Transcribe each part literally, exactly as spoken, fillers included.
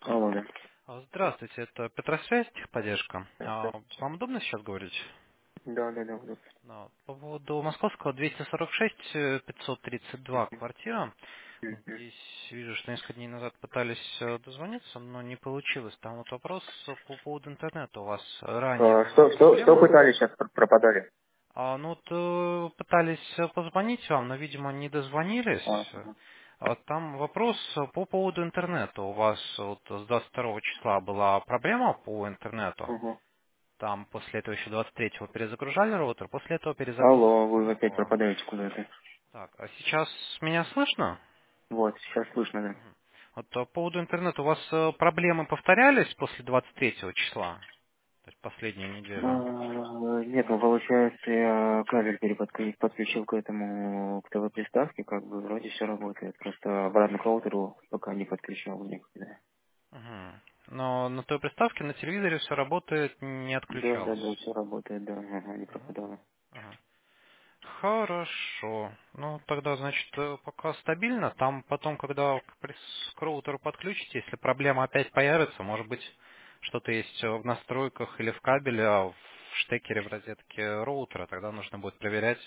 Алло, да. А, Здравствуйте, это Петросвязь, техподдержка. Да, А, да, Вам удобно сейчас говорить? да, да, да, вот. Да. По поводу московского двести сорок шесть э, пятьсот тридцать два квартира. Мгм. Здесь вижу, что несколько дней назад пытались э, дозвониться, но не получилось. Там вот вопрос по поводу интернета. У вас ранее А, была что, что, что проблема? пытались, сейчас пропадали? А, ну вот э, пытались э, позвонить вам, но, видимо, не А, дозвонились. ага. А Там вопрос э, по поводу интернета. У вас вот с двадцать второго числа была проблема по интернету. Угу. Там после этого еще двадцать третьего перезагружали роутер, после этого перезагрузили Алло, вы опять снова. пропадаете куда-то. Так, а сейчас меня слышно? Вот, сейчас слышно, да. Вот по поводу интернета, у вас э, проблемы повторялись после двадцать третьего числа? То есть последнюю неделю? А, нет, ну получается, я кабель переподключил подключил к этому, к ТВ-приставке, как бы вроде все работает. Просто обратно к роутеру пока не подключал никуда. Мгм. Но на той приставке на телевизоре все работает, не Да, да, да, отключалось. все работает, да, ага, не Мгм. пропадало. Ага. Хорошо. Ну, тогда, значит, э, пока стабильно. Там потом, когда к прис- к роутеру подключите, если проблема опять появится, может быть, что-то есть э, в настройках или в кабеле, а в штекере в розетке роутера, тогда нужно будет проверять.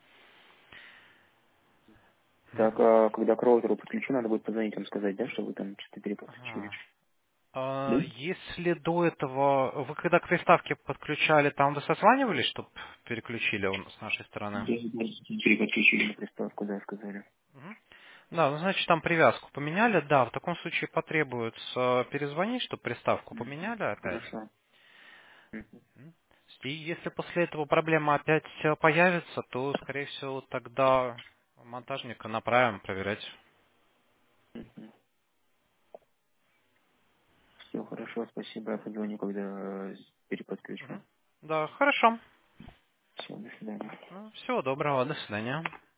Мгм. Так, а когда к роутеру подключу, надо будет позвонить вам сказать, да, что вы там что-то переподключили? Ага. А Да? если до этого, вы когда к приставке подключали, там вы созванивались, чтобы переключили он с нашей стороны? Да, да, переподключили на приставку, да, сказали. Мгм. Да, ну значит там привязку поменяли, да, в таком случае потребуется перезвонить, чтобы приставку Мгм. поменяли опять. Хорошо. Мгм. Мгм. И если после этого проблема опять э, появится, то, скорее всего, тогда монтажника направим проверять. Мгм. Все хорошо, спасибо. Я позвоню, когда э, переподключу. Мгм. Да, хорошо. Все, до свидания. Ну, всего доброго, до свидания.